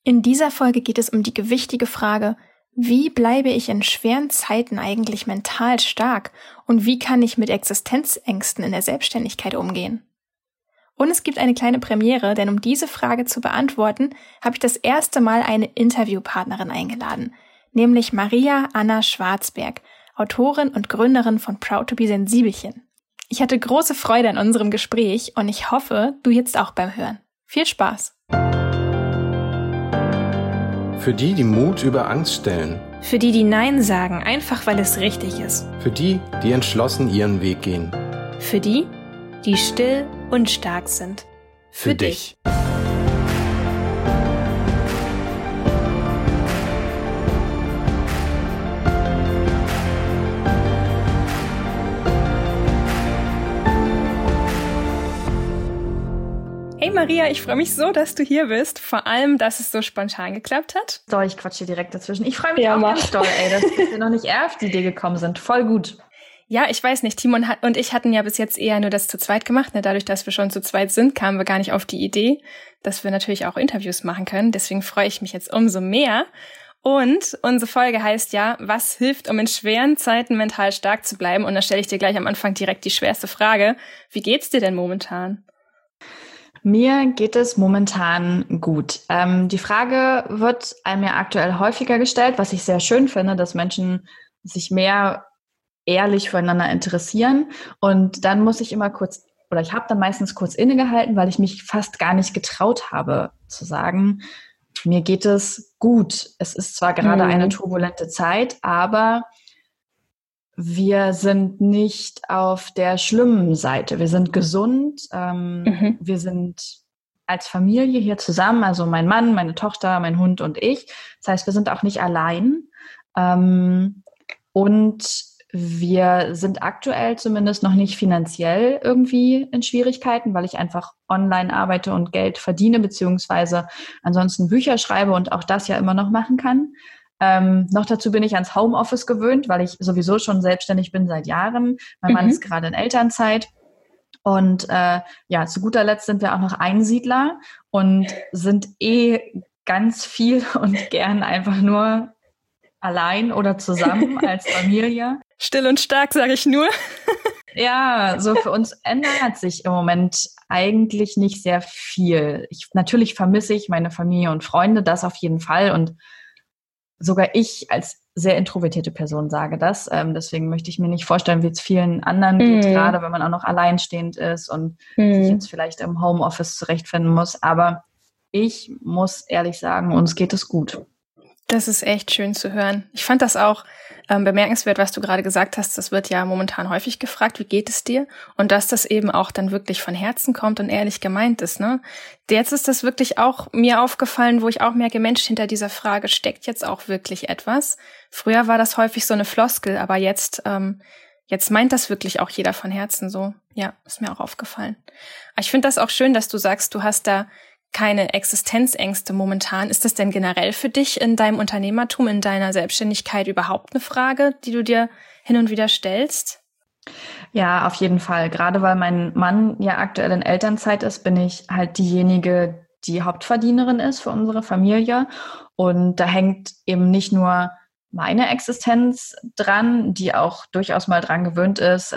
In dieser Folge geht es um die gewichtige Frage, wie bleibe ich in schweren Zeiten eigentlich mental stark und wie kann ich mit Existenzängsten in der Selbstständigkeit umgehen? Und es gibt eine kleine Premiere, denn um diese Frage zu beantworten, habe ich das erste Mal eine Interviewpartnerin eingeladen, nämlich Maria Anna Schwarzberg, Autorin und Gründerin von Proud to be Sensibelchen. Ich hatte große Freude an unserem Gespräch und ich hoffe, du jetzt auch beim Hören. Viel Spaß! Für die, die Mut über Angst stellen. Für die, die Nein sagen, einfach weil es richtig ist. Für die, die entschlossen ihren Weg gehen. Für die, die still und stark sind. Für dich. Hey Maria, ich freue mich so, dass du hier bist. Vor allem, dass es so spontan geklappt hat. So, ich quatsche direkt dazwischen. Ich freue mich auch ganz doll, dass wir noch nicht auf die Idee gekommen sind. Voll gut. Ja, ich weiß nicht, Timon und ich hatten ja bis jetzt eher nur das zu zweit gemacht. Ne? Dadurch, dass wir schon zu zweit sind, kamen wir gar nicht auf die Idee, dass wir natürlich auch Interviews machen können. Deswegen freue ich mich jetzt umso mehr. Und unsere Folge heißt ja, was hilft, um in schweren Zeiten mental stark zu bleiben? Und da stelle ich dir gleich am Anfang direkt die schwerste Frage. Wie geht's dir denn momentan? Mir geht es momentan gut. Die Frage wird einem ja aktuell häufiger gestellt, was ich sehr schön finde, dass Menschen sich mehr ehrlich füreinander interessieren. Und dann muss ich immer kurz, oder ich habe dann meistens kurz innegehalten, weil ich mich fast gar nicht getraut habe zu sagen, mir geht es gut. Es ist zwar gerade eine turbulente Zeit, aber wir sind nicht auf der schlimmen Seite. Wir sind gesund. Wir sind als Familie hier zusammen, also mein Mann, meine Tochter, mein Hund und ich. Das heißt, wir sind auch nicht allein. Und wir sind aktuell zumindest noch nicht finanziell irgendwie in Schwierigkeiten, weil ich einfach online arbeite und Geld verdiene, beziehungsweise ansonsten Bücher schreibe und auch das ja immer noch machen kann. Noch dazu bin ich ans Homeoffice gewöhnt, weil ich sowieso schon selbstständig bin seit Jahren. Mein Mann ist gerade in Elternzeit. Und ja, zu guter Letzt sind wir auch noch Einsiedler und sind ganz viel und gern einfach nur allein oder zusammen als Familie. Still und stark, sage ich nur. Ja, so für uns ändert sich im Moment eigentlich nicht sehr viel. Natürlich vermisse ich meine Familie und Freunde, das auf jeden Fall. Und sogar ich als sehr introvertierte Person sage das. Deswegen möchte ich mir nicht vorstellen, wie es vielen anderen geht, gerade wenn man auch noch alleinstehend ist und sich jetzt vielleicht im Homeoffice zurechtfinden muss. Aber ich muss ehrlich sagen, uns geht es gut. Das ist echt schön zu hören. Ich fand das auch bemerkenswert, was du gerade gesagt hast. Das wird ja momentan häufig gefragt, wie geht es dir? Und dass das eben auch dann wirklich von Herzen kommt und ehrlich gemeint ist, ne? Jetzt ist das wirklich auch mir aufgefallen, wo ich auch merke, Mensch, hinter dieser Frage steckt jetzt auch wirklich etwas. Früher war das häufig so eine Floskel, aber jetzt meint das wirklich auch jeder von Herzen so. Ja, ist mir auch aufgefallen. Aber ich finde das auch schön, dass du sagst, du hast da keine Existenzängste momentan. Ist das denn generell für dich in deinem Unternehmertum, in deiner Selbstständigkeit überhaupt eine Frage, die du dir hin und wieder stellst? Ja, auf jeden Fall. Gerade weil mein Mann ja aktuell in Elternzeit ist, bin ich halt diejenige, die Hauptverdienerin ist für unsere Familie. Und da hängt eben nicht nur meine Existenz dran, die auch durchaus mal dran gewöhnt ist,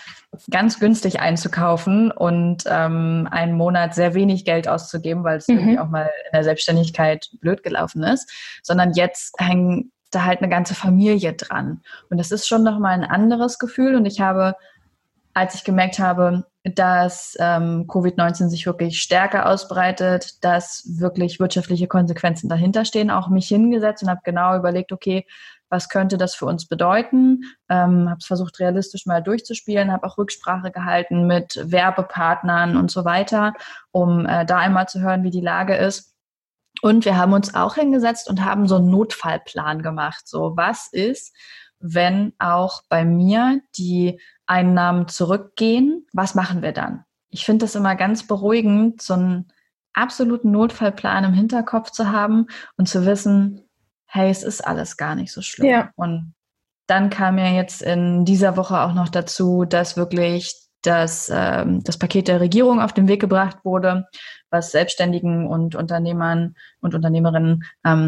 ganz günstig einzukaufen und einen Monat sehr wenig Geld auszugeben, weil es irgendwie auch mal in der Selbstständigkeit blöd gelaufen ist, sondern jetzt hängt da halt eine ganze Familie dran. Und das ist schon nochmal ein anderes Gefühl. Und ich habe, als ich gemerkt habe, dass Covid-19 sich wirklich stärker ausbreitet, dass wirklich wirtschaftliche Konsequenzen dahinter stehen, auch mich hingesetzt und habe genau überlegt, okay, was könnte das für uns bedeuten? Habe es versucht, realistisch mal durchzuspielen, habe auch Rücksprache gehalten mit Werbepartnern und so weiter, um da einmal zu hören, wie die Lage ist. Und wir haben uns auch hingesetzt und haben so einen Notfallplan gemacht. So, was ist, wenn auch bei mir die Einnahmen zurückgehen? Was machen wir dann? Ich finde das immer ganz beruhigend, so einen absoluten Notfallplan im Hinterkopf zu haben und zu wissen, hey, es ist alles gar nicht so schlimm. Ja. Und dann kam ja jetzt in dieser Woche auch noch dazu, dass wirklich das Paket der Regierung auf den Weg gebracht wurde, was Selbstständigen und Unternehmern und Unternehmerinnen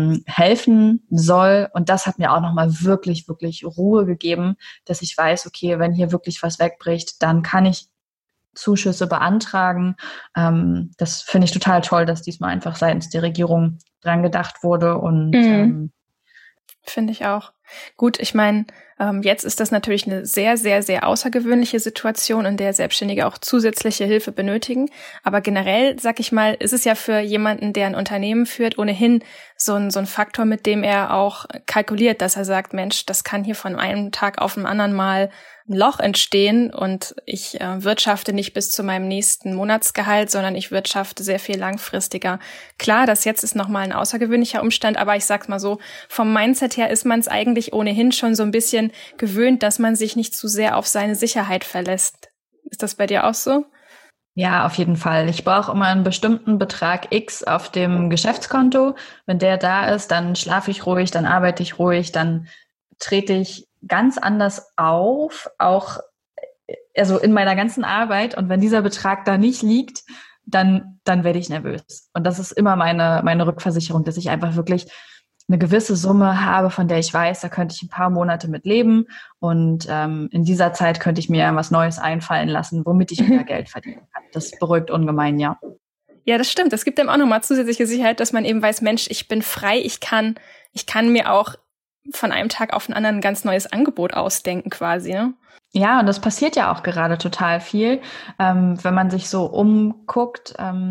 helfen soll. Und das hat mir auch nochmal wirklich, wirklich Ruhe gegeben, dass ich weiß, okay, wenn hier wirklich was wegbricht, dann kann ich Zuschüsse beantragen. Das finde ich total toll, dass diesmal einfach seitens der Regierung dran gedacht wurde. Und finde ich auch. Gut, ich meine, jetzt ist das natürlich eine sehr, sehr, sehr außergewöhnliche Situation, in der Selbstständige auch zusätzliche Hilfe benötigen. Aber generell, sag ich mal, ist es ja für jemanden, der ein Unternehmen führt, ohnehin so ein Faktor, mit dem er auch kalkuliert, dass er sagt, Mensch, das kann hier von einem Tag auf den anderen mal ein Loch entstehen und ich wirtschafte nicht bis zu meinem nächsten Monatsgehalt, sondern ich wirtschafte sehr viel langfristiger. Klar, das jetzt ist nochmal ein außergewöhnlicher Umstand, aber ich sag's mal so, vom Mindset her ist man es eigentlich ohnehin schon so ein bisschen gewöhnt, dass man sich nicht zu sehr auf seine Sicherheit verlässt. Ist das bei dir auch so? Ja, auf jeden Fall. Ich brauche immer einen bestimmten Betrag X auf dem Geschäftskonto. Wenn der da ist, dann schlafe ich ruhig, dann arbeite ich ruhig, dann trete ich ganz anders auf, auch also in meiner ganzen Arbeit. Und wenn dieser Betrag da nicht liegt, dann werde ich nervös. Und das ist immer meine Rückversicherung, dass ich einfach wirklich eine gewisse Summe habe, von der ich weiß, da könnte ich ein paar Monate mit leben. Und in dieser Zeit könnte ich mir was Neues einfallen lassen, womit ich wieder Geld verdienen kann. Das beruhigt ungemein, ja. Ja, das stimmt. Das gibt einem auch nochmal zusätzliche Sicherheit, dass man eben weiß, Mensch, ich bin frei, ich kann mir auch von einem Tag auf den anderen ein ganz neues Angebot ausdenken quasi, ne? Ja, und das passiert ja auch gerade total viel, wenn man sich so umguckt,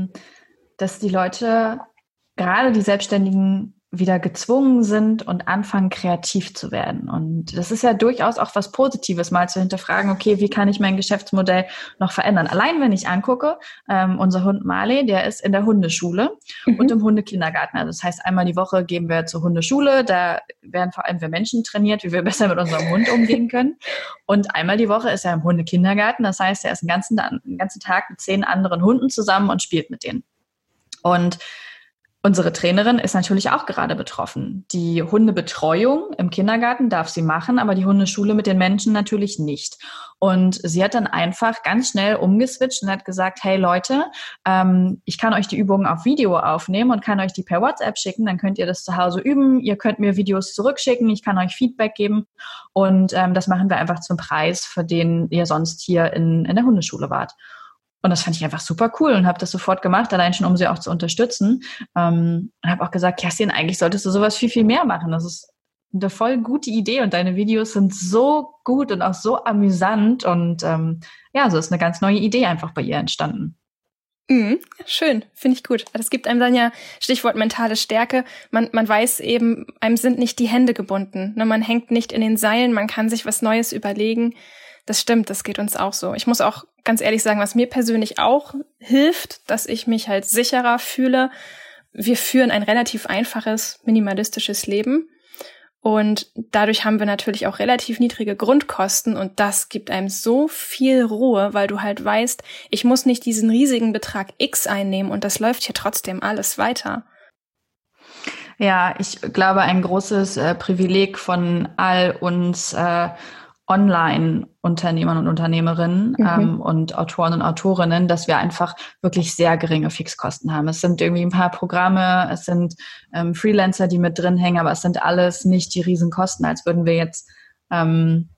dass die Leute, gerade die Selbstständigen, wieder gezwungen sind und anfangen, kreativ zu werden. Und das ist ja durchaus auch was Positives, mal zu hinterfragen, okay, wie kann ich mein Geschäftsmodell noch verändern? Allein wenn ich angucke, unser Hund Marley, der ist in der Hundeschule und im Hundekindergarten. Also das heißt, einmal die Woche gehen wir zur Hundeschule, da werden vor allem wir Menschen trainiert, wie wir besser mit unserem Hund umgehen können. Und einmal die Woche ist er im Hundekindergarten, das heißt, er ist den ganzen Tag mit 10 anderen Hunden zusammen und spielt mit denen. Und unsere Trainerin ist natürlich auch gerade betroffen. Die Hundebetreuung im Kindergarten darf sie machen, aber die Hundeschule mit den Menschen natürlich nicht. Und sie hat dann einfach ganz schnell umgeswitcht und hat gesagt, hey Leute, ich kann euch die Übungen auf Video aufnehmen und kann euch die per WhatsApp schicken, dann könnt ihr das zu Hause üben, ihr könnt mir Videos zurückschicken, ich kann euch Feedback geben und das machen wir einfach zum Preis, für den ihr sonst hier in der Hundeschule wart. Und das fand ich einfach super cool und habe das sofort gemacht, allein schon, um sie auch zu unterstützen. Und habe auch gesagt, Kerstin, eigentlich solltest du sowas viel, viel mehr machen. Das ist eine voll gute Idee und deine Videos sind so gut und auch so amüsant. Und so ist eine ganz neue Idee einfach bei ihr entstanden. Schön, finde ich gut. Das gibt einem dann ja, Stichwort mentale Stärke, man weiß eben, einem sind nicht die Hände gebunden. Ne? Man hängt nicht in den Seilen, man kann sich was Neues überlegen. Das stimmt, das geht uns auch so. Ich muss auch ganz ehrlich sagen, was mir persönlich auch hilft, dass ich mich halt sicherer fühle. Wir führen ein relativ einfaches, minimalistisches Leben. Und dadurch haben wir natürlich auch relativ niedrige Grundkosten. Und das gibt einem so viel Ruhe, weil du halt weißt, ich muss nicht diesen riesigen Betrag X einnehmen und das läuft hier trotzdem alles weiter. Ja, ich glaube, ein großes Privileg von all uns Online-Unternehmern und Unternehmerinnen und Autoren und Autorinnen, dass wir einfach wirklich sehr geringe Fixkosten haben. Es sind irgendwie ein paar Programme, es sind Freelancer, die mit drin hängen, aber es sind alles nicht die Riesenkosten, als würden wir ein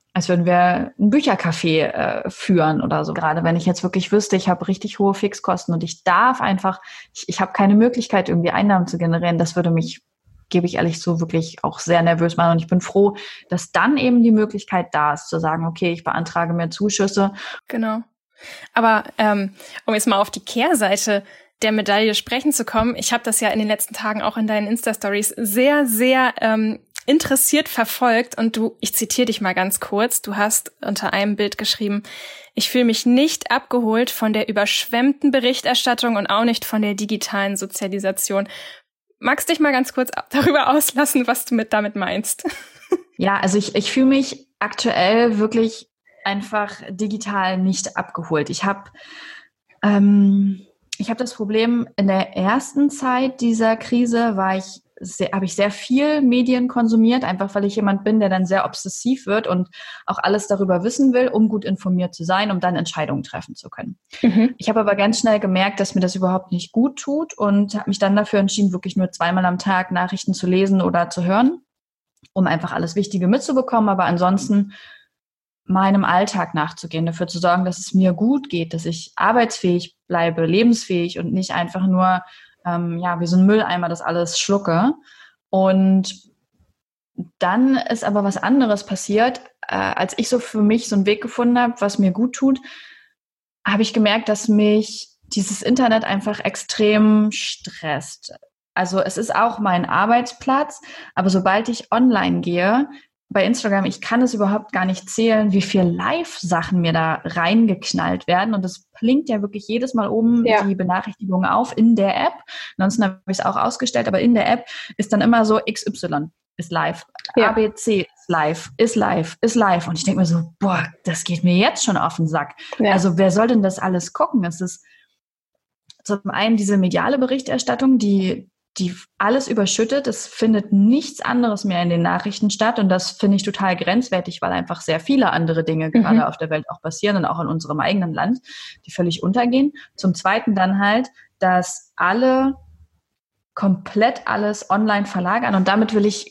Büchercafé führen oder so. Gerade wenn ich jetzt wirklich wüsste, ich habe richtig hohe Fixkosten und ich darf einfach, ich habe keine Möglichkeit, irgendwie Einnahmen zu generieren, das würde mich, gebe ich ehrlich so, wirklich auch sehr nervös machen. Und ich bin froh, dass dann eben die Möglichkeit da ist, zu sagen, okay, ich beantrage mehr Zuschüsse. Genau. Aber um jetzt mal auf die Kehrseite der Medaille sprechen zu kommen, ich habe das ja in den letzten Tagen auch in deinen Insta-Stories sehr, sehr interessiert verfolgt. Und ich zitiere dich mal ganz kurz, du hast unter einem Bild geschrieben, ich fühle mich nicht abgeholt von der überschwemmten Berichterstattung und auch nicht von der digitalen Sozialisation. Magst du dich mal ganz kurz darüber auslassen, was du damit meinst? Ja, also ich fühle mich aktuell wirklich einfach digital nicht abgeholt. Ich habe das Problem, in der ersten Zeit dieser Krise war ich habe ich sehr viel Medien konsumiert, einfach weil ich jemand bin, der dann sehr obsessiv wird und auch alles darüber wissen will, um gut informiert zu sein, um dann Entscheidungen treffen zu können. Ich habe aber ganz schnell gemerkt, dass mir das überhaupt nicht gut tut und habe mich dann dafür entschieden, wirklich nur 2-mal am Tag Nachrichten zu lesen oder zu hören, um einfach alles Wichtige mitzubekommen, aber ansonsten meinem Alltag nachzugehen, dafür zu sorgen, dass es mir gut geht, dass ich arbeitsfähig bleibe, lebensfähig und nicht einfach nur wie so ein Mülleimer das alles schlucke. Und dann ist aber was anderes passiert. Als ich so für mich so einen Weg gefunden habe, was mir gut tut, habe ich gemerkt, dass mich dieses Internet einfach extrem stresst. Also es ist auch mein Arbeitsplatz, aber sobald ich online gehe, bei Instagram, ich kann es überhaupt gar nicht zählen, wie viel Live-Sachen mir da reingeknallt werden. Und das blinkt ja wirklich jedes Mal oben die Benachrichtigung auf in der App. Ansonsten habe ich es auch ausgestellt, aber in der App ist dann immer so XY ist live, ABC ist live, ist live, ist live. Und ich denke mir so, boah, das geht mir jetzt schon auf den Sack. Ja. Also wer soll denn das alles gucken? Es ist zum einen diese mediale Berichterstattung, die alles überschüttet. Es findet nichts anderes mehr in den Nachrichten statt. Und das finde ich total grenzwertig, weil einfach sehr viele andere Dinge gerade auf der Welt auch passieren und auch in unserem eigenen Land, die völlig untergehen. Zum Zweiten dann halt, dass alle komplett alles online verlagern. Und damit will ich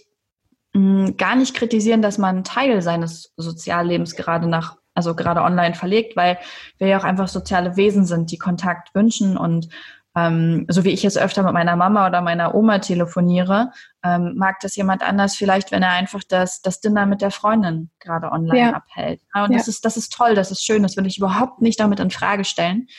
gar nicht kritisieren, dass man einen Teil seines Soziallebens gerade online verlegt, weil wir ja auch einfach soziale Wesen sind, die Kontakt wünschen und so wie ich jetzt öfter mit meiner Mama oder meiner Oma telefoniere, mag das jemand anders vielleicht, wenn er einfach das Dinner mit der Freundin gerade online abhält. Und das ist toll, das ist schön, das will ich überhaupt nicht damit in Frage stellen.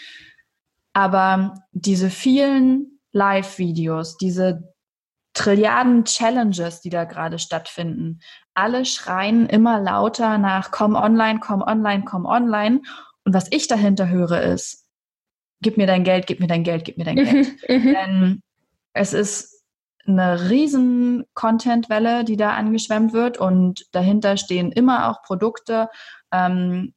Aber diese vielen Live-Videos, diese Trilliarden Challenges, die da gerade stattfinden, alle schreien immer lauter nach komm online, komm online, komm online. Und was ich dahinter höre ist, gib mir dein Geld, gib mir dein Geld, gib mir dein Geld. Denn es ist eine riesen Content-Welle, die da angeschwemmt wird und dahinter stehen immer auch Produkte, an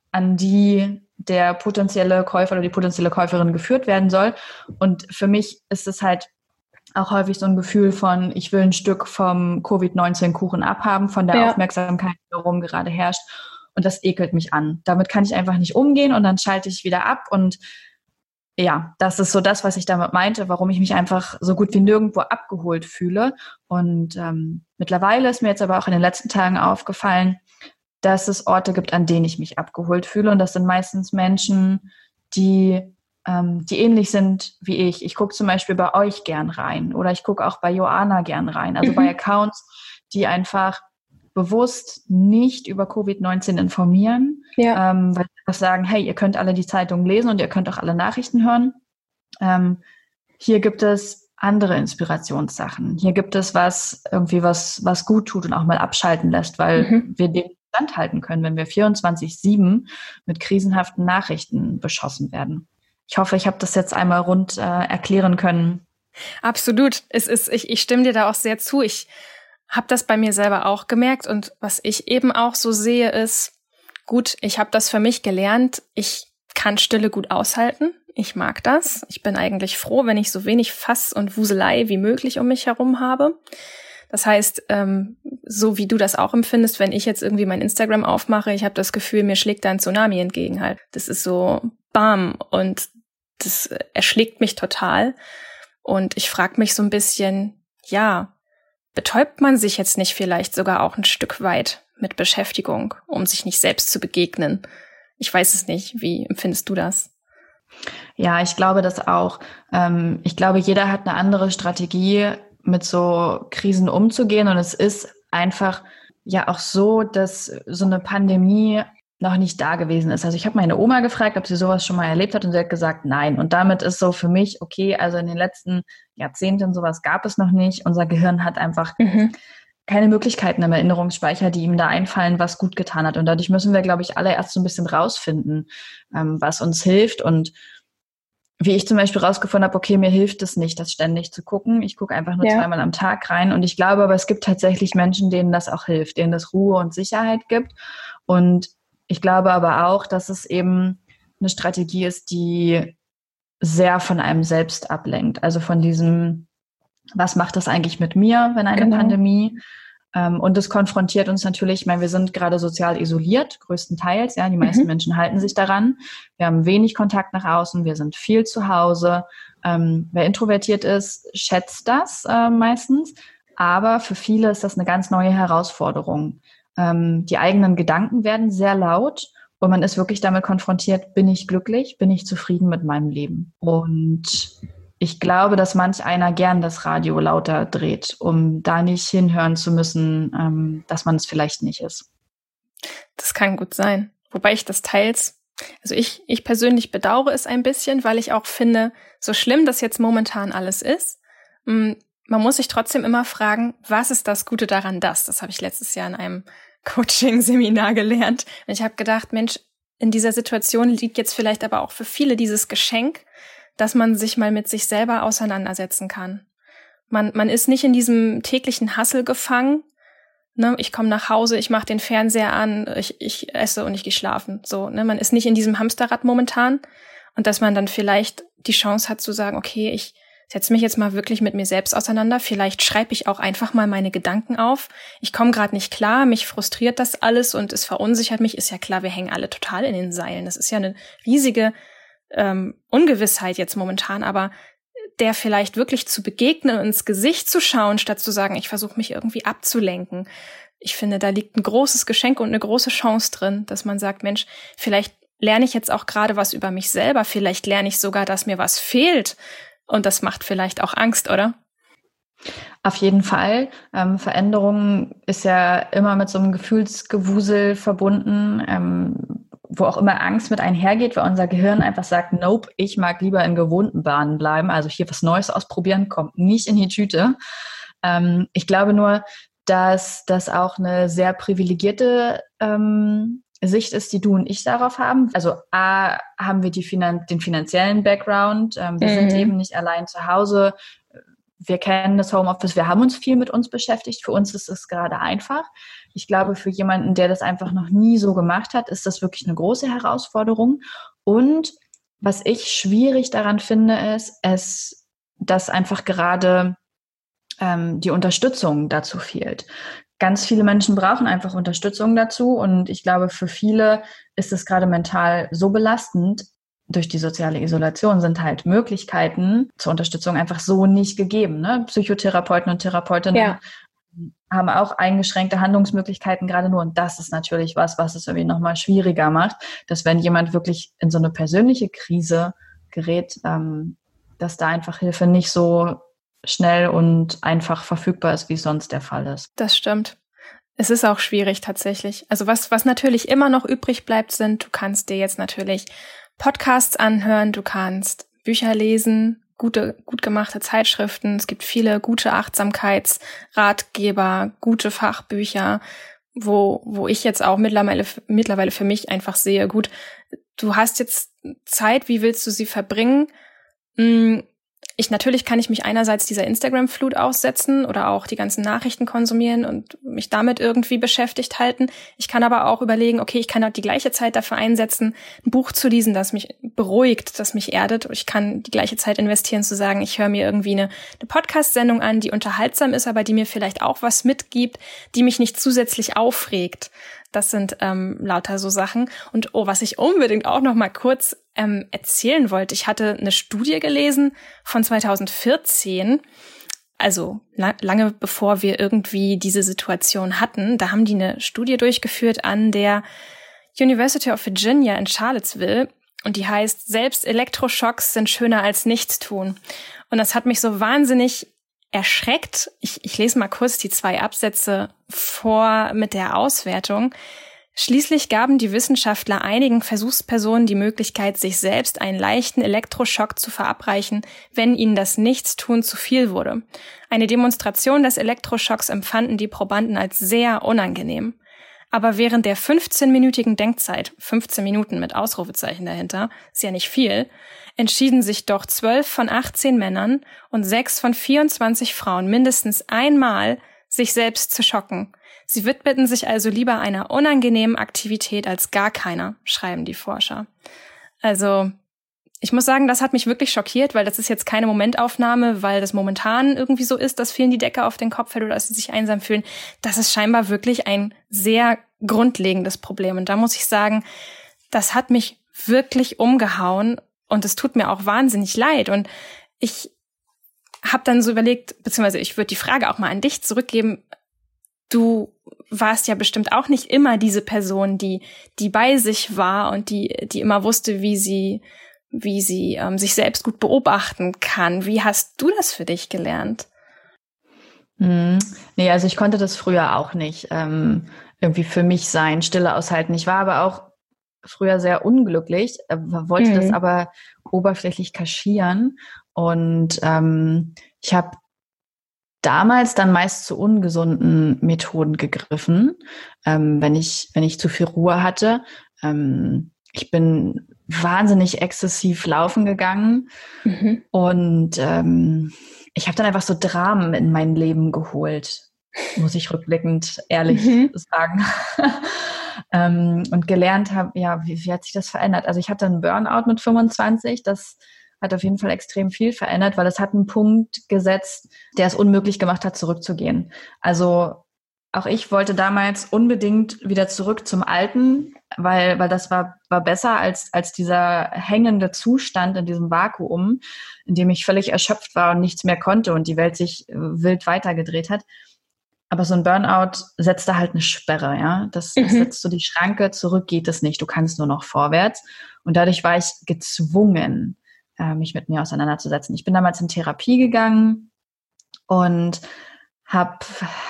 die der potenzielle Käufer oder die potenzielle Käuferin geführt werden soll. Und für mich ist es halt auch häufig so ein Gefühl von, ich will ein Stück vom Covid-19-Kuchen abhaben, von der Aufmerksamkeit, die darum gerade herrscht. Und das ekelt mich an. Damit kann ich einfach nicht umgehen und dann schalte ich wieder ab und ja, das ist so das, was ich damit meinte, warum ich mich einfach so gut wie nirgendwo abgeholt fühle. Und mittlerweile ist mir jetzt aber auch in den letzten Tagen aufgefallen, dass es Orte gibt, an denen ich mich abgeholt fühle. Und das sind meistens Menschen, die ähnlich sind wie ich. Ich gucke zum Beispiel bei euch gern rein oder ich gucke auch bei Joanna gern rein. Also bei Accounts, die einfach bewusst nicht über Covid-19 informieren, weil sie einfach sagen, hey, ihr könnt alle die Zeitung lesen und ihr könnt auch alle Nachrichten hören. Hier gibt es andere Inspirationssachen. Hier gibt es was gut tut und auch mal abschalten lässt, weil wir dem standhalten können, wenn wir 24/7 mit krisenhaften Nachrichten beschossen werden. Ich hoffe, ich habe das jetzt einmal rund erklären können. Absolut. Ich stimme dir da auch sehr zu. Ich habe das bei mir selber auch gemerkt und was ich eben auch so sehe ist, gut, ich habe das für mich gelernt, ich kann Stille gut aushalten, ich mag das, ich bin eigentlich froh, wenn ich so wenig Fass und Wuselei wie möglich um mich herum habe. Das heißt, so wie du das auch empfindest, wenn ich jetzt irgendwie mein Instagram aufmache, ich habe das Gefühl, mir schlägt da ein Tsunami entgegen halt. Das ist so bam und das erschlägt mich total und ich frage mich so ein bisschen, betäubt man sich jetzt nicht vielleicht sogar auch ein Stück weit mit Beschäftigung, um sich nicht selbst zu begegnen? Ich weiß es nicht. Wie empfindest du das? Ja, ich glaube das auch. Ich glaube, jeder hat eine andere Strategie, mit so Krisen umzugehen. Und es ist einfach ja auch so, dass so eine Pandemie noch nicht da gewesen ist. Also ich habe meine Oma gefragt, ob sie sowas schon mal erlebt hat und sie hat gesagt, nein. Und damit ist so für mich, okay, also in den letzten Jahrzehnten sowas gab es noch nicht. Unser Gehirn hat einfach keine Möglichkeiten im Erinnerungsspeicher, die ihm da einfallen, was gut getan hat. Und dadurch müssen wir, glaube ich, alle erst so ein bisschen rausfinden, was uns hilft. Und wie ich zum Beispiel rausgefunden habe, okay, mir hilft es nicht, das ständig zu gucken. Ich gucke einfach nur 2-mal am Tag rein. Und ich glaube aber, es gibt tatsächlich Menschen, denen das auch hilft, denen das Ruhe und Sicherheit gibt. Und ich glaube aber auch, dass es eben eine Strategie ist, die sehr von einem selbst ablenkt. Also von diesem was macht das eigentlich mit mir, wenn eine Pandemie? Und das konfrontiert uns natürlich, ich meine, wir sind gerade sozial isoliert, größtenteils, ja, die meisten Menschen halten sich daran. Wir haben wenig Kontakt nach außen, wir sind viel zu Hause. Wer introvertiert ist, schätzt das meistens. Aber für viele ist das eine ganz neue Herausforderung. Die eigenen Gedanken werden sehr laut und man ist wirklich damit konfrontiert, bin ich glücklich, bin ich zufrieden mit meinem Leben? Und ich glaube, dass manch einer gern das Radio lauter dreht, um da nicht hinhören zu müssen, dass man es vielleicht nicht ist. Das kann gut sein. Wobei ich das teils, also ich persönlich bedauere es ein bisschen, weil ich auch finde, so schlimm das jetzt momentan alles ist, man muss sich trotzdem immer fragen, was ist das Gute daran, dass? Das habe ich letztes Jahr in einem Coaching-Seminar gelernt. Und ich habe gedacht, Mensch, in dieser Situation liegt jetzt vielleicht aber auch für viele dieses Geschenk, dass man sich mal mit sich selber auseinandersetzen kann. Man ist nicht in diesem täglichen Hassel gefangen. Ne? Ich komme nach Hause, ich mache den Fernseher an, ich esse und ich gehe schlafen. So, ne? Man ist nicht in diesem Hamsterrad momentan. Und dass man dann vielleicht die Chance hat zu sagen, okay, ich setze mich jetzt mal wirklich mit mir selbst auseinander. Vielleicht schreibe ich auch einfach mal meine Gedanken auf. Ich komme gerade nicht klar, mich frustriert das alles und es verunsichert mich. Ist ja klar, wir hängen alle total in den Seilen. Das ist ja eine riesige Ungewissheit jetzt momentan, aber der vielleicht wirklich zu begegnen und ins Gesicht zu schauen, statt zu sagen, ich versuche mich irgendwie abzulenken. Ich finde, da liegt ein großes Geschenk und eine große Chance drin, dass man sagt, Mensch, vielleicht lerne ich jetzt auch gerade was über mich selber, vielleicht lerne ich sogar, dass mir was fehlt und das macht vielleicht auch Angst, oder? Auf jeden Fall. Veränderung ist ja immer mit so einem Gefühlsgewusel verbunden, wo auch immer Angst mit einhergeht, weil unser Gehirn einfach sagt, nope, ich mag lieber in gewohnten Bahnen bleiben, also hier was Neues ausprobieren, kommt nicht in die Tüte. Ich glaube nur, dass das auch eine sehr privilegierte Sicht ist, die du und ich darauf haben. Also A, haben wir den finanziellen Background, wir sind eben nicht allein zu Hause, wir kennen das Homeoffice, wir haben uns viel mit uns beschäftigt, für uns ist es gerade einfach. Ich glaube, für jemanden, der das einfach noch nie so gemacht hat, ist das wirklich eine große Herausforderung. Und was ich schwierig daran finde, ist, dass einfach gerade die Unterstützung dazu fehlt. Ganz viele Menschen brauchen einfach Unterstützung dazu und ich glaube, für viele ist es gerade mental so belastend. Durch die soziale Isolation sind halt Möglichkeiten zur Unterstützung einfach so nicht gegeben. Ne? Psychotherapeuten und Therapeutinnen haben auch eingeschränkte Handlungsmöglichkeiten gerade nur. Und das ist natürlich was es irgendwie nochmal schwieriger macht, dass wenn jemand wirklich in so eine persönliche Krise gerät, dass da einfach Hilfe nicht so schnell und einfach verfügbar ist, wie es sonst der Fall ist. Das stimmt. Es ist auch schwierig tatsächlich. Also was natürlich immer noch übrig bleibt, du kannst dir jetzt natürlich Podcasts anhören, du kannst Bücher lesen, gut gemachte Zeitschriften. Es gibt viele gute Achtsamkeitsratgeber, gute Fachbücher, wo ich jetzt auch mittlerweile für mich einfach sehe, gut, du hast jetzt Zeit, wie willst du sie verbringen? Natürlich kann ich mich einerseits dieser Instagram-Flut aussetzen oder auch die ganzen Nachrichten konsumieren und mich damit irgendwie beschäftigt halten. Ich kann aber auch überlegen, okay, ich kann auch die gleiche Zeit dafür einsetzen, ein Buch zu lesen, das mich beruhigt, das mich erdet. Ich kann die gleiche Zeit investieren, zu sagen, ich höre mir irgendwie eine Podcast-Sendung an, die unterhaltsam ist, aber die mir vielleicht auch was mitgibt, die mich nicht zusätzlich aufregt. Das sind lauter so Sachen. Und was ich unbedingt auch noch mal kurz erzählen wollte, ich hatte eine Studie gelesen von 2014, also lange bevor wir irgendwie diese Situation hatten. Da haben die eine Studie durchgeführt an der University of Virginia in Charlottesville und die heißt, selbst Elektroschocks sind schöner als Nichtstun. Und das hat mich so wahnsinnig erschreckt. Ich lese mal kurz die 2 Absätze vor mit der Auswertung. Schließlich gaben die Wissenschaftler einigen Versuchspersonen die Möglichkeit, sich selbst einen leichten Elektroschock zu verabreichen, wenn ihnen das Nichtstun zu viel wurde. Eine Demonstration des Elektroschocks empfanden die Probanden als sehr unangenehm. Aber während der 15-minütigen Denkzeit, 15 Minuten mit Ausrufezeichen dahinter, ist ja nicht viel, entschieden sich doch 12 von 18 Männern und 6 von 24 Frauen mindestens einmal, sich selbst zu schocken. Sie widmeten sich also lieber einer unangenehmen Aktivität als gar keiner, schreiben die Forscher. Also ich muss sagen, das hat mich wirklich schockiert, weil das ist jetzt keine Momentaufnahme, weil das momentan irgendwie so ist, dass vielen die Decke auf den Kopf fällt oder dass sie sich einsam fühlen. Das ist scheinbar wirklich ein sehr grundlegendes Problem. Und da muss ich sagen, das hat mich wirklich umgehauen und es tut mir auch wahnsinnig leid. Und ich habe dann so überlegt, beziehungsweise ich würde die Frage auch mal an dich zurückgeben. Du warst ja bestimmt auch nicht immer diese Person, die bei sich war und die immer wusste, wie sie sich selbst gut beobachten kann. Wie hast du das für dich gelernt? Nee, also ich konnte das früher auch nicht irgendwie für mich sein, Stille aushalten. Ich war aber auch früher sehr unglücklich, wollte das aber oberflächlich kaschieren. Und ich habe damals dann meist zu ungesunden Methoden gegriffen, wenn ich zu viel Ruhe hatte. Ich bin wahnsinnig exzessiv laufen gegangen und ich habe dann einfach so Dramen in mein Leben geholt, muss ich rückblickend ehrlich sagen. Und gelernt habe, ja, wie hat sich das verändert? Also ich hatte einen Burnout mit 25, das hat auf jeden Fall extrem viel verändert, weil es hat einen Punkt gesetzt, der es unmöglich gemacht hat, zurückzugehen. Also auch ich wollte damals unbedingt wieder zurück zum Alten, weil das war besser als dieser hängende Zustand in diesem Vakuum, in dem ich völlig erschöpft war und nichts mehr konnte und die Welt sich wild weitergedreht hat. Aber so ein Burnout setzt da halt eine Sperre, ja. Das setzt so die Schranke, zurück geht es nicht, du kannst nur noch vorwärts. Und dadurch war ich gezwungen, mich mit mir auseinanderzusetzen. Ich bin damals in Therapie gegangen und habe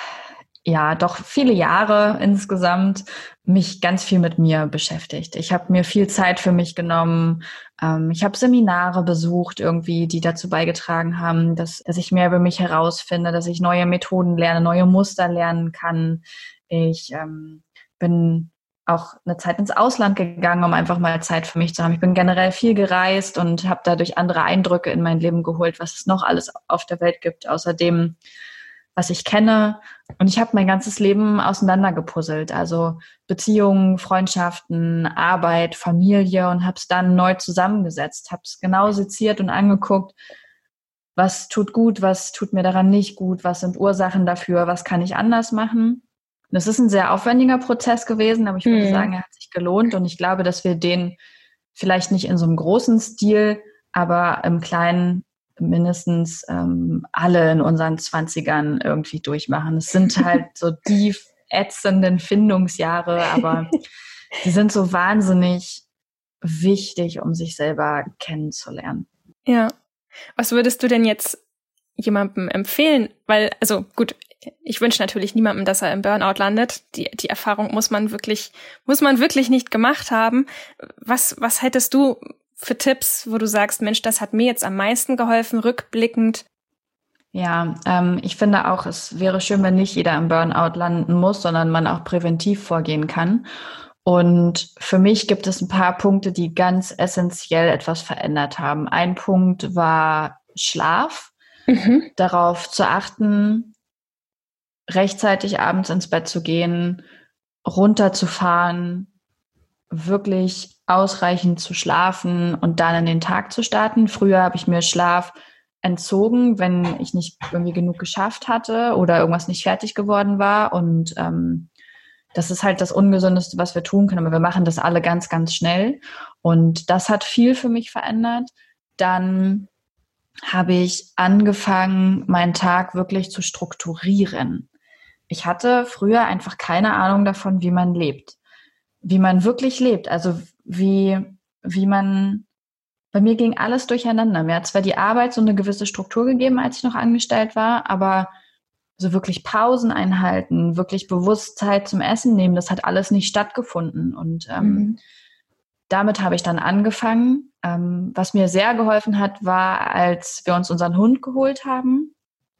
ja doch viele Jahre insgesamt mich ganz viel mit mir beschäftigt. Ich habe mir viel Zeit für mich genommen. Ich habe Seminare besucht irgendwie, die dazu beigetragen haben, dass ich mehr über mich herausfinde, dass ich neue Methoden lerne, neue Muster lernen kann. Ich bin auch eine Zeit ins Ausland gegangen, um einfach mal Zeit für mich zu haben. Ich bin generell viel gereist und habe dadurch andere Eindrücke in mein Leben geholt, was es noch alles auf der Welt gibt, außerdem was ich kenne. Und ich habe mein ganzes Leben auseinandergepuzzelt, also Beziehungen, Freundschaften, Arbeit, Familie und habe es dann neu zusammengesetzt, habe es genau seziert und angeguckt, was tut gut, was tut mir daran nicht gut, was sind Ursachen dafür, was kann ich anders machen. Und es ist ein sehr aufwendiger Prozess gewesen, aber ich würde sagen, er hat sich gelohnt und ich glaube, dass wir den vielleicht nicht in so einem großen Stil, aber im Kleinen mindestens alle in unseren 20ern irgendwie durchmachen. Es sind halt so die ätzenden Findungsjahre, aber die sind so wahnsinnig wichtig, um sich selber kennenzulernen. Ja. Was würdest du denn jetzt jemandem empfehlen? Weil, also gut, ich wünsche natürlich niemandem, dass er im Burnout landet. Die Erfahrung muss man wirklich nicht gemacht haben. Was hättest du für Tipps, wo du sagst, Mensch, das hat mir jetzt am meisten geholfen, rückblickend? Ja, ich finde auch, es wäre schön, wenn nicht jeder im Burnout landen muss, sondern man auch präventiv vorgehen kann. Und für mich gibt es ein paar Punkte, die ganz essentiell etwas verändert haben. Ein Punkt war Schlaf, darauf zu achten, rechtzeitig abends ins Bett zu gehen, runterzufahren, wirklich ausreichend zu schlafen und dann in den Tag zu starten. Früher habe ich mir Schlaf entzogen, wenn ich nicht irgendwie genug geschafft hatte oder irgendwas nicht fertig geworden war. Und das ist halt das Ungesündeste, was wir tun können. Aber wir machen das alle ganz, ganz schnell. Und das hat viel für mich verändert. Dann habe ich angefangen, meinen Tag wirklich zu strukturieren. Ich hatte früher einfach keine Ahnung davon, wie man lebt. Wie man wirklich lebt. Also wie man, bei mir ging alles durcheinander. Mir hat zwar die Arbeit so eine gewisse Struktur gegeben, als ich noch angestellt war, aber so wirklich Pausen einhalten, wirklich bewusst Zeit zum Essen nehmen, das hat alles nicht stattgefunden. Und damit habe ich dann angefangen. Was mir sehr geholfen hat, war, als wir uns unseren Hund geholt haben.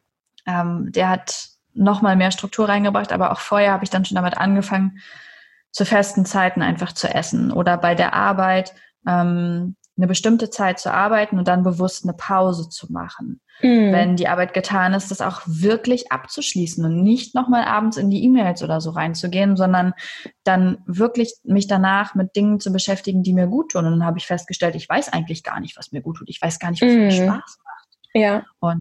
Der hat nochmal mehr Struktur reingebracht, aber auch vorher habe ich dann schon damit angefangen, zu festen Zeiten einfach zu essen. Oder bei der Arbeit eine bestimmte Zeit zu arbeiten und dann bewusst eine Pause zu machen. Wenn die Arbeit getan ist, das auch wirklich abzuschließen und nicht nochmal abends in die E-Mails oder so reinzugehen, sondern dann wirklich mich danach mit Dingen zu beschäftigen, die mir gut tun. Und dann habe ich festgestellt, ich weiß eigentlich gar nicht, was mir gut tut. Ich weiß gar nicht, was mir Spaß macht. Ja. Und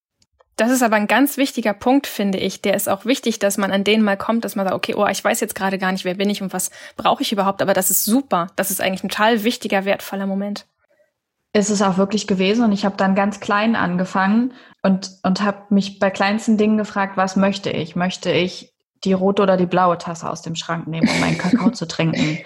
das ist aber ein ganz wichtiger Punkt, finde ich. Der ist auch wichtig, dass man an den mal kommt, dass man sagt, okay, ich weiß jetzt gerade gar nicht, wer bin ich und was brauche ich überhaupt. Aber das ist super. Das ist eigentlich ein total wichtiger, wertvoller Moment. Ist es auch wirklich gewesen. Und ich habe dann ganz klein angefangen und habe mich bei kleinsten Dingen gefragt, was möchte ich? Möchte ich die rote oder die blaue Tasse aus dem Schrank nehmen, um meinen Kakao zu trinken?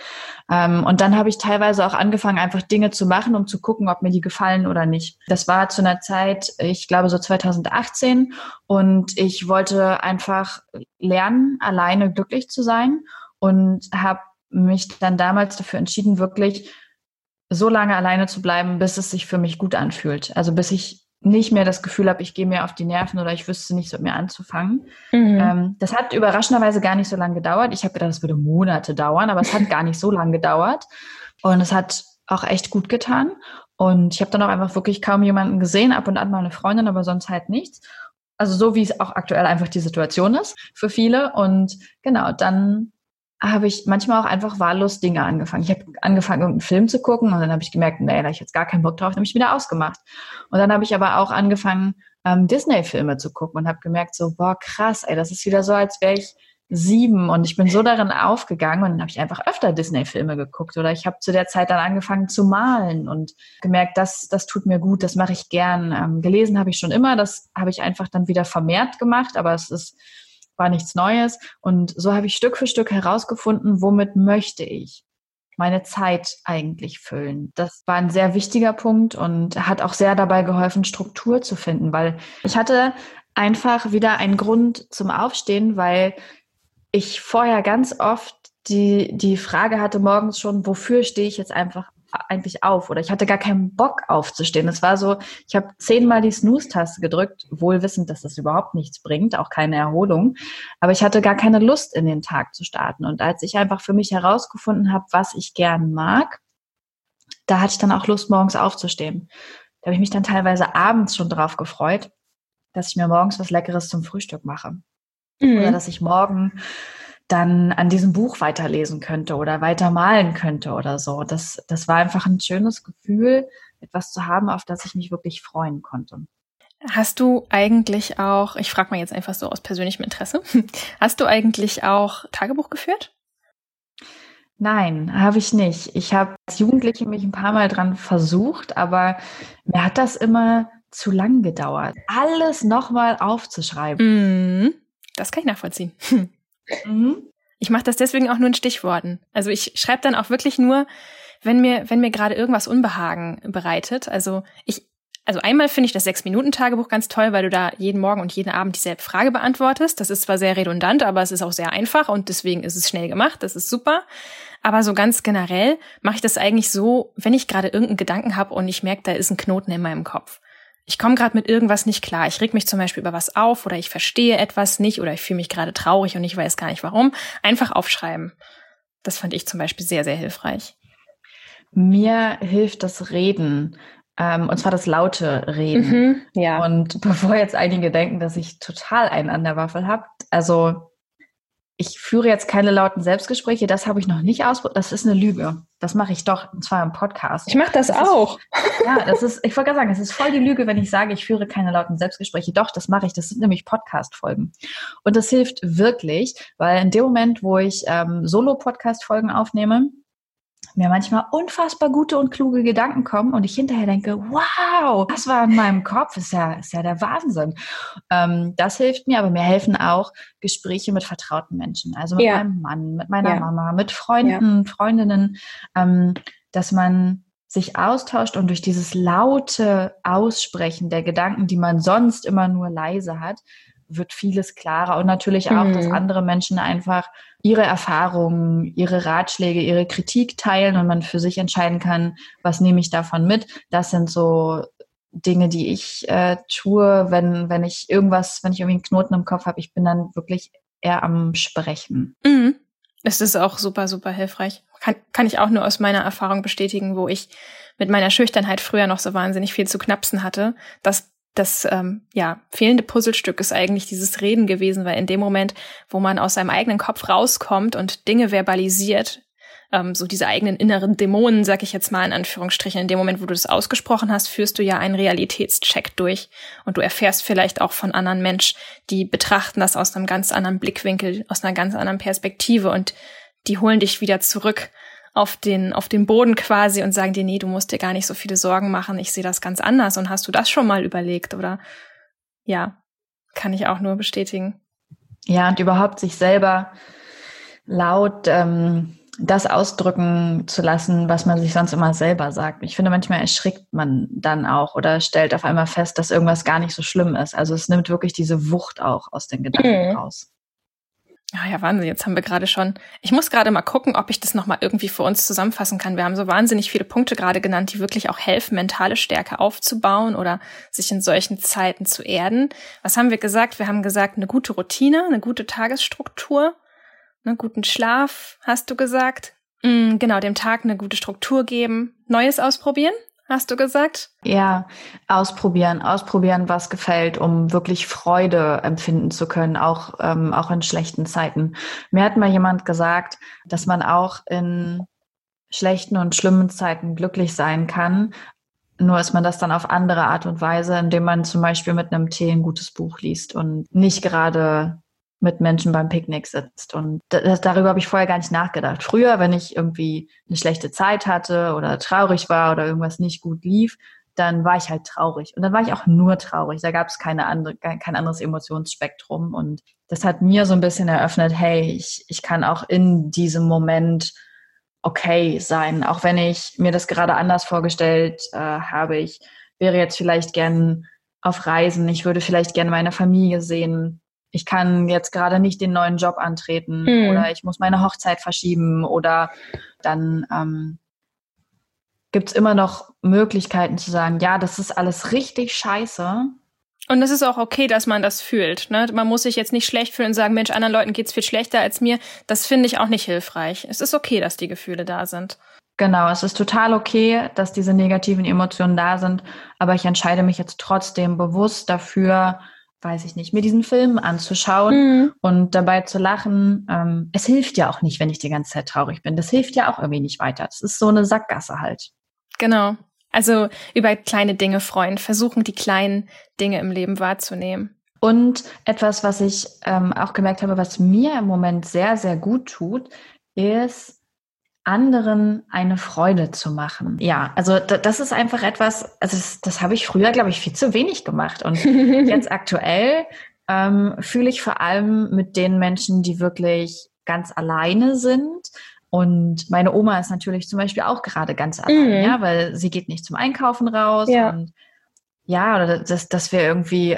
Und dann habe ich teilweise auch angefangen, einfach Dinge zu machen, um zu gucken, ob mir die gefallen oder nicht. Das war zu einer Zeit, ich glaube so 2018. Und ich wollte einfach lernen, alleine glücklich zu sein. Und habe mich dann damals dafür entschieden, wirklich so lange alleine zu bleiben, bis es sich für mich gut anfühlt. Also bis ich nicht mehr das Gefühl habe, ich gehe mir auf die Nerven oder ich wüsste nicht, so mit mir anzufangen. Das hat überraschenderweise gar nicht so lange gedauert. Ich habe gedacht, es würde Monate dauern, aber es hat gar nicht so lange gedauert. Und es hat auch echt gut getan. Und ich habe dann auch einfach wirklich kaum jemanden gesehen, ab und an mal eine Freundin, aber sonst halt nichts. Also so, wie es auch aktuell einfach die Situation ist für viele. Und genau, dann habe ich manchmal auch einfach wahllos Dinge angefangen. Ich habe angefangen, irgendeinen Film zu gucken und dann habe ich gemerkt, nee, da habe ich jetzt gar keinen Bock drauf, dann habe ich wieder ausgemacht. Und dann habe ich aber auch angefangen, Disney-Filme zu gucken und habe gemerkt so, boah, krass, ey, das ist wieder so, als wäre ich 7 und ich bin so darin aufgegangen und dann habe ich einfach öfter Disney-Filme geguckt oder ich habe zu der Zeit dann angefangen zu malen und gemerkt, das tut mir gut, das mache ich gern. Gelesen habe ich schon immer, das habe ich einfach dann wieder vermehrt gemacht, aber war nichts Neues. Und so habe ich Stück für Stück herausgefunden, womit möchte ich meine Zeit eigentlich füllen. Das war ein sehr wichtiger Punkt und hat auch sehr dabei geholfen, Struktur zu finden, weil ich hatte einfach wieder einen Grund zum Aufstehen, weil ich vorher ganz oft die Frage hatte morgens schon, wofür stehe ich jetzt eigentlich auf? Oder ich hatte gar keinen Bock aufzustehen. Es war so, ich habe 10-mal die Snooze-Taste gedrückt, wohl wissend, dass das überhaupt nichts bringt, auch keine Erholung. Aber ich hatte gar keine Lust, in den Tag zu starten. Und als ich einfach für mich herausgefunden habe, was ich gern mag, da hatte ich dann auch Lust, morgens aufzustehen. Da habe ich mich dann teilweise abends schon drauf gefreut, dass ich mir morgens was Leckeres zum Frühstück mache. Oder dass ich morgen dann an diesem Buch weiterlesen könnte oder weiter malen könnte oder so. Das war einfach ein schönes Gefühl, etwas zu haben, auf das ich mich wirklich freuen konnte. Hast du eigentlich auch, ich frage mal jetzt einfach so aus persönlichem Interesse, hast du eigentlich auch Tagebuch geführt? Nein, habe ich nicht. Ich habe als Jugendliche mich ein paar Mal dran versucht, aber mir hat das immer zu lang gedauert, alles nochmal aufzuschreiben. Das kann ich nachvollziehen. Ich mache das deswegen auch nur in Stichworten. Also ich schreibe dann auch wirklich nur, wenn mir gerade irgendwas Unbehagen bereitet. Also einmal finde ich das 6-Minuten-Tagebuch ganz toll, weil du da jeden Morgen und jeden Abend dieselbe Frage beantwortest. Das ist zwar sehr redundant, aber es ist auch sehr einfach und deswegen ist es schnell gemacht. Das ist super. Aber so ganz generell mache ich das eigentlich so, wenn ich gerade irgendeinen Gedanken habe und ich merke, da ist ein Knoten in meinem Kopf. Ich komme gerade mit irgendwas nicht klar. Ich reg mich zum Beispiel über was auf oder ich verstehe etwas nicht oder ich fühle mich gerade traurig und ich weiß gar nicht warum. Einfach aufschreiben. Das fand ich zum Beispiel sehr, sehr hilfreich. Mir hilft das Reden. Und zwar das laute Reden. Ja. Und bevor jetzt einige denken, dass ich total einen an der Waffel habe, also ich führe jetzt keine lauten Selbstgespräche, das habe ich noch nicht ausprobiert. Das ist eine Lüge. Das mache ich doch, und zwar im Podcast. Ich mache das auch. Ich wollte gerade sagen, es ist voll die Lüge, wenn ich sage, ich führe keine lauten Selbstgespräche. Doch, das mache ich. Das sind nämlich Podcast-Folgen. Und das hilft wirklich, weil in dem Moment, wo ich Solo-Podcast-Folgen aufnehme, mir manchmal unfassbar gute und kluge Gedanken kommen und ich hinterher denke, wow, das war in meinem Kopf, ist ja der Wahnsinn. Das hilft mir, aber mir helfen auch Gespräche mit vertrauten Menschen, also mit meinem Mann, mit meiner Mama, mit Freunden, Freundinnen, dass man sich austauscht und durch dieses laute Aussprechen der Gedanken, die man sonst immer nur leise hat, wird vieles klarer und natürlich auch, dass andere Menschen einfach ihre Erfahrungen, ihre Ratschläge, ihre Kritik teilen und man für sich entscheiden kann, was nehme ich davon mit. Das sind so Dinge, die ich tue, wenn ich irgendwie einen Knoten im Kopf habe. Ich bin dann wirklich eher am Sprechen. Es ist auch super, super hilfreich. Kann ich auch nur aus meiner Erfahrung bestätigen, wo ich mit meiner Schüchternheit früher noch so wahnsinnig viel zu knapsen hatte. Das fehlende Puzzlestück ist eigentlich dieses Reden gewesen, weil in dem Moment, wo man aus seinem eigenen Kopf rauskommt und Dinge verbalisiert, so diese eigenen inneren Dämonen, sag ich jetzt mal in Anführungsstrichen, in dem Moment, wo du das ausgesprochen hast, führst du ja einen Realitätscheck durch und du erfährst vielleicht auch von anderen Menschen, die betrachten das aus einem ganz anderen Blickwinkel, aus einer ganz anderen Perspektive und die holen dich wieder zurück auf den Boden quasi und sagen dir, nee, du musst dir gar nicht so viele Sorgen machen, ich sehe das ganz anders und hast du das schon mal überlegt oder ja, kann ich auch nur bestätigen. Ja, und überhaupt sich selber laut das ausdrücken zu lassen, was man sich sonst immer selber sagt. Ich finde, manchmal erschrickt man dann auch oder stellt auf einmal fest, dass irgendwas gar nicht so schlimm ist. Also es nimmt wirklich diese Wucht auch aus den Gedanken raus. Ja, Wahnsinn, jetzt haben wir gerade schon, ich muss gerade mal gucken, ob ich das nochmal irgendwie für uns zusammenfassen kann. Wir haben so wahnsinnig viele Punkte gerade genannt, die wirklich auch helfen, mentale Stärke aufzubauen oder sich in solchen Zeiten zu erden. Was haben wir gesagt? Wir haben gesagt, eine gute Routine, eine gute Tagesstruktur, einen guten Schlaf, hast du gesagt. Genau, dem Tag eine gute Struktur geben. Neues ausprobieren, hast du gesagt? Ja, ausprobieren, was gefällt, um wirklich Freude empfinden zu können, auch in schlechten Zeiten. Mir hat mal jemand gesagt, dass man auch in schlechten und schlimmen Zeiten glücklich sein kann. Nur ist man das dann auf andere Art und Weise, indem man zum Beispiel mit einem Tee ein gutes Buch liest und nicht gerade mit Menschen beim Picknick sitzt. Und darüber habe ich vorher gar nicht nachgedacht. Früher, wenn ich irgendwie eine schlechte Zeit hatte oder traurig war oder irgendwas nicht gut lief, dann war ich halt traurig. Und dann war ich auch nur traurig. Da gab es kein anderes Emotionsspektrum. Und das hat mir so ein bisschen eröffnet, hey, ich kann auch in diesem Moment okay sein. Auch wenn ich mir das gerade anders vorgestellt habe. Ich wäre jetzt vielleicht gern auf Reisen. Ich würde vielleicht gerne meine Familie sehen. Ich kann jetzt gerade nicht den neuen Job antreten oder ich muss meine Hochzeit verschieben oder dann gibt's immer noch Möglichkeiten zu sagen, ja, das ist alles richtig scheiße. Und es ist auch okay, dass man das fühlt. Ne? Man muss sich jetzt nicht schlecht fühlen und sagen, Mensch, anderen Leuten geht's viel schlechter als mir. Das finde ich auch nicht hilfreich. Es ist okay, dass die Gefühle da sind. Genau, es ist total okay, dass diese negativen Emotionen da sind, aber ich entscheide mich jetzt trotzdem bewusst dafür, weiß ich nicht, mir diesen Film anzuschauen und dabei zu lachen. Es hilft ja auch nicht, wenn ich die ganze Zeit traurig bin. Das hilft ja auch irgendwie nicht weiter. Das ist so eine Sackgasse halt. Genau. Also über kleine Dinge freuen, versuchen die kleinen Dinge im Leben wahrzunehmen. Und etwas, was ich auch gemerkt habe, was mir im Moment sehr, sehr gut tut, ist, anderen eine Freude zu machen. Ja, also das ist einfach etwas, also das habe ich früher, glaube ich, viel zu wenig gemacht. Und jetzt aktuell fühle ich vor allem mit den Menschen, die wirklich ganz alleine sind. Und meine Oma ist natürlich zum Beispiel auch gerade ganz allein, ja, weil sie geht nicht zum Einkaufen raus. Ja. Und ja, oder dass wir irgendwie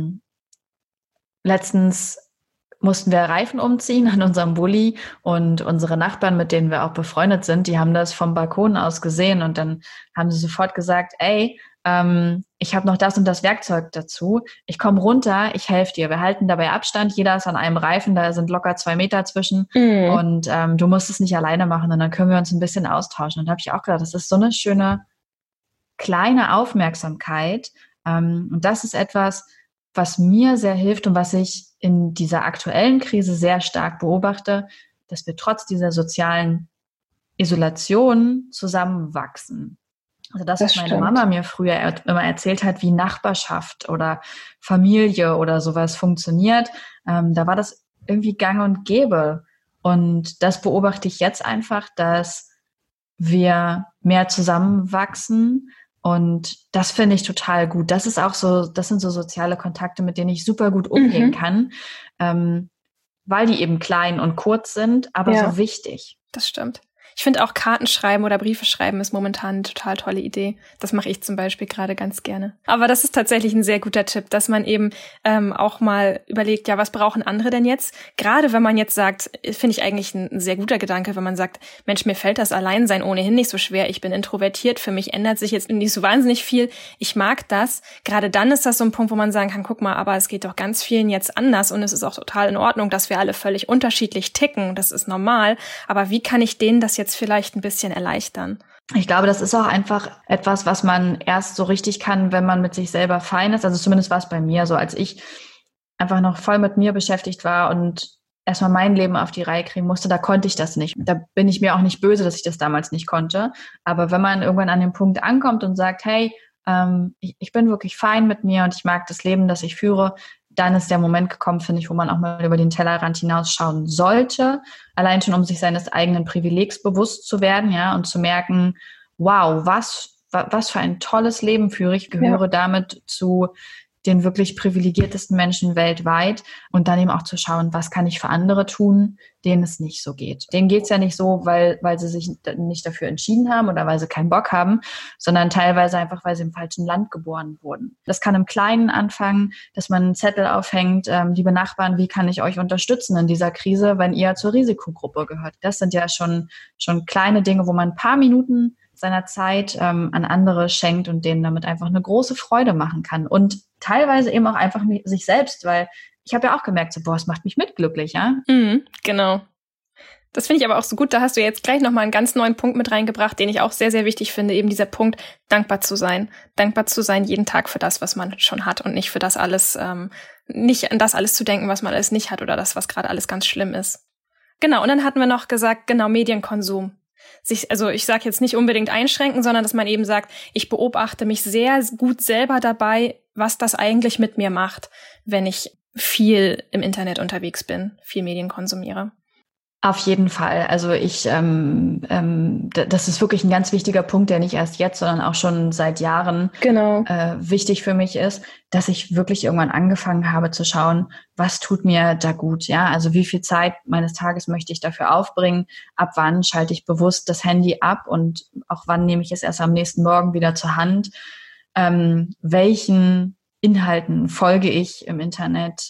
letztens mussten wir Reifen umziehen an unserem Bulli und unsere Nachbarn, mit denen wir auch befreundet sind, die haben das vom Balkon aus gesehen und dann haben sie sofort gesagt, ey, ich habe noch das und das Werkzeug dazu, ich komme runter, ich helfe dir, wir halten dabei Abstand, jeder ist an einem Reifen, da sind locker 2 Meter zwischen und du musst es nicht alleine machen und dann können wir uns ein bisschen austauschen. Und da habe ich auch gedacht, das ist so eine schöne kleine Aufmerksamkeit und das ist etwas, was mir sehr hilft und was ich in dieser aktuellen Krise sehr stark beobachte, dass wir trotz dieser sozialen Isolation zusammenwachsen. Also das, was meine Mama mir früher immer erzählt hat, wie Nachbarschaft oder Familie oder sowas funktioniert, da war das irgendwie gang und gäbe. Und das beobachte ich jetzt einfach, dass wir mehr zusammenwachsen. Und das finde ich total gut. Das ist auch so, das sind so soziale Kontakte, mit denen ich super gut umgehen kann, weil die eben klein und kurz sind, aber so wichtig. Das stimmt. Ich finde auch Karten schreiben oder Briefe schreiben ist momentan eine total tolle Idee. Das mache ich zum Beispiel gerade ganz gerne. Aber das ist tatsächlich ein sehr guter Tipp, dass man eben auch mal überlegt, ja, was brauchen andere denn jetzt? Gerade wenn man jetzt sagt, finde ich eigentlich ein sehr guter Gedanke, wenn man sagt, Mensch, mir fällt das Alleinsein ohnehin nicht so schwer. Ich bin introvertiert, für mich ändert sich jetzt nicht so wahnsinnig viel. Ich mag das. Gerade dann ist das so ein Punkt, wo man sagen kann, guck mal, aber es geht doch ganz vielen jetzt anders und es ist auch total in Ordnung, dass wir alle völlig unterschiedlich ticken. Das ist normal. Aber wie kann ich denen das jetzt vielleicht ein bisschen erleichtern? Ich glaube, das ist auch einfach etwas, was man erst so richtig kann, wenn man mit sich selber fein ist. Also zumindest war es bei mir so, als ich einfach noch voll mit mir beschäftigt war und erstmal mein Leben auf die Reihe kriegen musste, da konnte ich das nicht. Da bin ich mir auch nicht böse, dass ich das damals nicht konnte. Aber wenn man irgendwann an den Punkt ankommt und sagt, hey, ich bin wirklich fein mit mir und ich mag das Leben, das ich führe, dann ist der Moment gekommen, finde ich, wo man auch mal über den Tellerrand hinausschauen sollte. Allein schon, um sich seines eigenen Privilegs bewusst zu werden, ja, und zu merken, wow, was für ein tolles Leben führe ich, gehöre damit zu den wirklich privilegiertesten Menschen weltweit und dann eben auch zu schauen, was kann ich für andere tun, denen es nicht so geht. Denen geht's ja nicht so, weil sie sich nicht dafür entschieden haben oder weil sie keinen Bock haben, sondern teilweise einfach, weil sie im falschen Land geboren wurden. Das kann im Kleinen anfangen, dass man einen Zettel aufhängt, liebe Nachbarn, wie kann ich euch unterstützen in dieser Krise, wenn ihr zur Risikogruppe gehört. Das sind ja schon kleine Dinge, wo man ein paar Minuten seiner Zeit an andere schenkt und denen damit einfach eine große Freude machen kann. Und teilweise eben auch einfach sich selbst, weil ich habe ja auch gemerkt, so, boah, es macht mich mitglücklich, ja? Genau. Das finde ich aber auch so gut. Da hast du jetzt gleich nochmal einen ganz neuen Punkt mit reingebracht, den ich auch sehr, sehr wichtig finde. Eben dieser Punkt, dankbar zu sein. Dankbar zu sein jeden Tag für das, was man schon hat und nicht für das alles, nicht an das alles zu denken, was man alles nicht hat oder das, was gerade alles ganz schlimm ist. Genau, und dann hatten wir noch gesagt, genau, Medienkonsum. Also ich sage jetzt nicht unbedingt einschränken, sondern dass man eben sagt, ich beobachte mich sehr gut selber dabei, was das eigentlich mit mir macht, wenn ich viel im Internet unterwegs bin, viel Medien konsumiere. Auf jeden Fall. Also das ist wirklich ein ganz wichtiger Punkt, der nicht erst jetzt, sondern auch schon seit Jahren wichtig für mich ist, dass ich wirklich irgendwann angefangen habe zu schauen, was tut mir da gut, ja? Also wie viel Zeit meines Tages möchte ich dafür aufbringen? Ab wann schalte ich bewusst das Handy ab und auch wann nehme ich es erst am nächsten Morgen wieder zur Hand? Welchen Inhalten folge ich im Internet?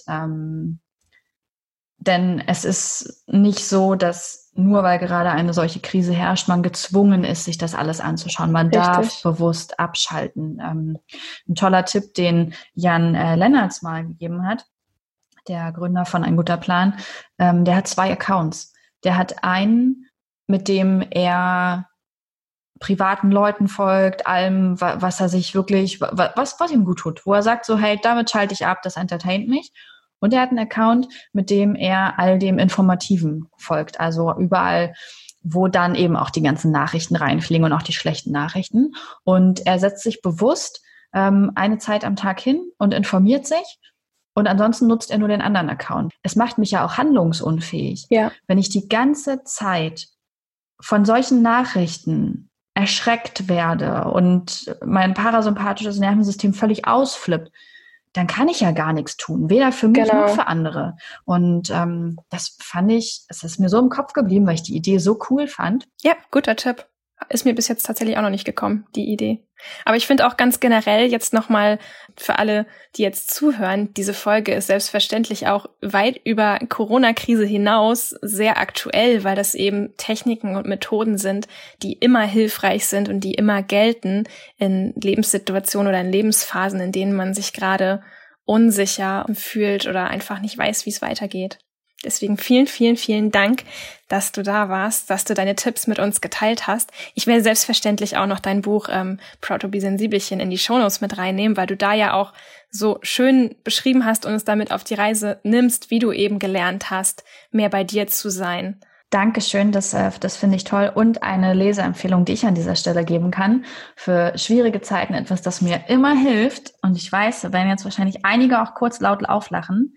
Denn es ist nicht so, dass nur weil gerade eine solche Krise herrscht, man gezwungen ist, sich das alles anzuschauen. Man darf bewusst abschalten. Ein toller Tipp, den Jan Lennertz mal gegeben hat, der Gründer von Ein guter Plan, der hat 2 Accounts. Der hat einen, mit dem er privaten Leuten folgt, allem, was er sich wirklich, was ihm gut tut, wo er sagt so, hey, damit schalte ich ab, das entertaint mich. Und er hat einen Account, mit dem er all dem Informativen folgt. Also überall, wo dann eben auch die ganzen Nachrichten reinfliegen und auch die schlechten Nachrichten. Und er setzt sich bewusst eine Zeit am Tag hin und informiert sich. Und ansonsten nutzt er nur den anderen Account. Es macht mich ja auch handlungsunfähig. Ja. Wenn ich die ganze Zeit von solchen Nachrichten erschreckt werde und mein parasympathisches Nervensystem völlig ausflippt, dann kann ich ja gar nichts tun, weder für mich noch für andere. Und das fand ich, es ist mir so im Kopf geblieben, weil ich die Idee so cool fand. Ja, guter Tipp. Ist mir bis jetzt tatsächlich auch noch nicht gekommen, die Idee. Aber ich finde auch ganz generell jetzt nochmal für alle, die jetzt zuhören, diese Folge ist selbstverständlich auch weit über Corona-Krise hinaus sehr aktuell, weil das eben Techniken und Methoden sind, die immer hilfreich sind und die immer gelten in Lebenssituationen oder in Lebensphasen, in denen man sich gerade unsicher fühlt oder einfach nicht weiß, wie es weitergeht. Deswegen vielen, vielen, vielen Dank, dass du da warst, dass du deine Tipps mit uns geteilt hast. Ich werde selbstverständlich auch noch dein Buch Proud to be Sensibelchen in die Shownotes mit reinnehmen, weil du da ja auch so schön beschrieben hast und uns damit auf die Reise nimmst, wie du eben gelernt hast, mehr bei dir zu sein. Dankeschön, das finde ich toll. Und eine Leseempfehlung, die ich an dieser Stelle geben kann, für schwierige Zeiten etwas, das mir immer hilft. Und ich weiß, da werden jetzt wahrscheinlich einige auch kurz laut auflachen.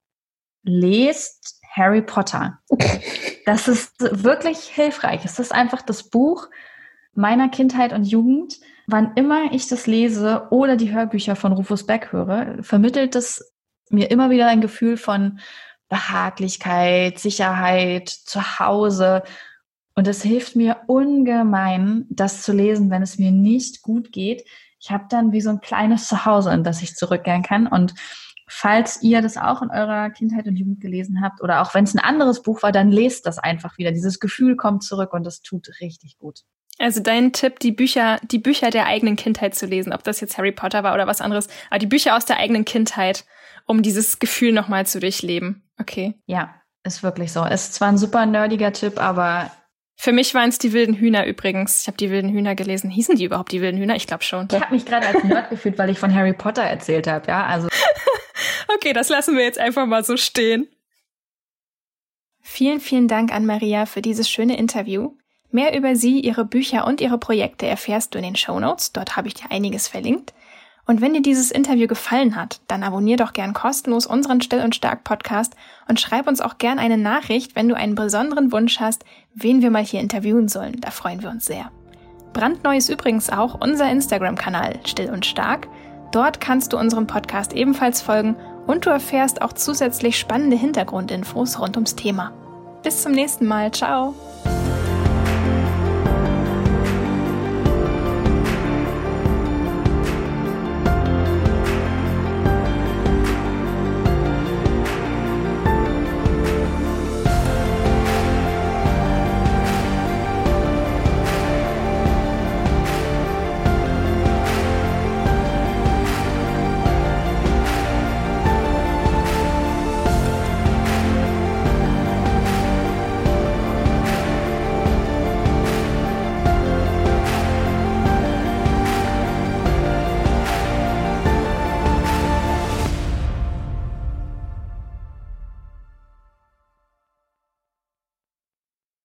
Lest Harry Potter. Das ist wirklich hilfreich. Es ist einfach das Buch meiner Kindheit und Jugend. Wann immer ich das lese oder die Hörbücher von Rufus Beck höre, vermittelt es mir immer wieder ein Gefühl von Behaglichkeit, Sicherheit, Zuhause. Und es hilft mir ungemein, das zu lesen, wenn es mir nicht gut geht. Ich habe dann wie so ein kleines Zuhause, in das ich zurückkehren kann. Und falls ihr das auch in eurer Kindheit und Jugend gelesen habt oder auch wenn es ein anderes Buch war, dann lest das einfach wieder. Dieses Gefühl kommt zurück und das tut richtig gut. Also dein Tipp, die Bücher der eigenen Kindheit zu lesen, ob das jetzt Harry Potter war oder was anderes, aber die Bücher aus der eigenen Kindheit, um dieses Gefühl nochmal zu durchleben. Okay. Ja, ist wirklich so. Ist zwar ein super nerdiger Tipp, aber... Für mich waren es die wilden Hühner übrigens. Ich habe die wilden Hühner gelesen. Hießen die überhaupt die wilden Hühner? Ich glaube schon. Ich habe mich gerade als Nerd gefühlt, weil ich von Harry Potter erzählt habe, ja, also... Okay, das lassen wir jetzt einfach mal so stehen. Vielen, vielen Dank an Maria für dieses schöne Interview. Mehr über sie, ihre Bücher und ihre Projekte erfährst du in den Shownotes. Dort habe ich dir einiges verlinkt. Und wenn dir dieses Interview gefallen hat, dann abonnier doch gern kostenlos unseren Still und Stark Podcast und schreib uns auch gern eine Nachricht, wenn du einen besonderen Wunsch hast, wen wir mal hier interviewen sollen. Da freuen wir uns sehr. Brandneu ist übrigens auch unser Instagram-Kanal Still und Stark. Dort kannst du unserem Podcast ebenfalls folgen und du erfährst auch zusätzlich spannende Hintergrundinfos rund ums Thema. Bis zum nächsten Mal. Ciao!